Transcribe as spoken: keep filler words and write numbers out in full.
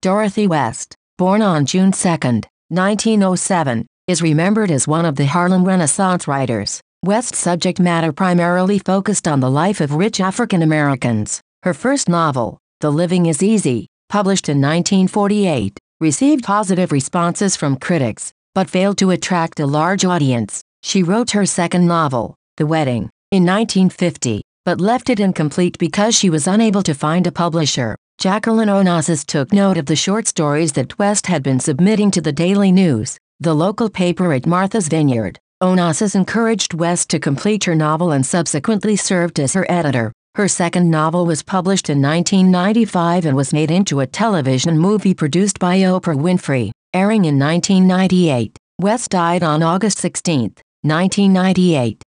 Dorothy West, born on June second, nineteen oh seven, is remembered as one of the Harlem Renaissance writers. West's subject matter primarily focused on the life of rich African Americans. Her first novel, The Living is Easy, published in nineteen forty-eight, received positive responses from critics, but failed to attract a large audience. She wrote her second novel, The Wedding, in nineteen fifty, but left it incomplete because she was unable to find a publisher. Jacqueline Onassis took note of the short stories that West had been submitting to the Daily News, the local paper at Martha's Vineyard. Onassis encouraged West to complete her novel and subsequently served as her editor. Her second novel was published in nineteen ninety-five and was made into a television movie produced by Oprah Winfrey, airing in nineteen ninety-eight. West died on August sixteenth, nineteen ninety-eight.